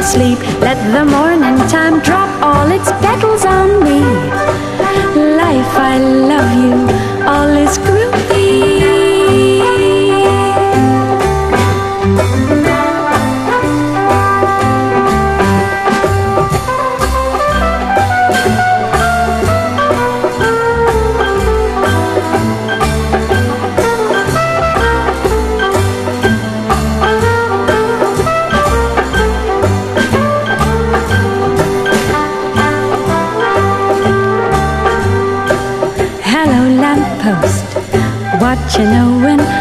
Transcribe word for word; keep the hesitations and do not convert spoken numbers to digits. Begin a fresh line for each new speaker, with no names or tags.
sleep. Let the morning time drop all its petals on me. Life, I love you, all is groovy. What you knowin'?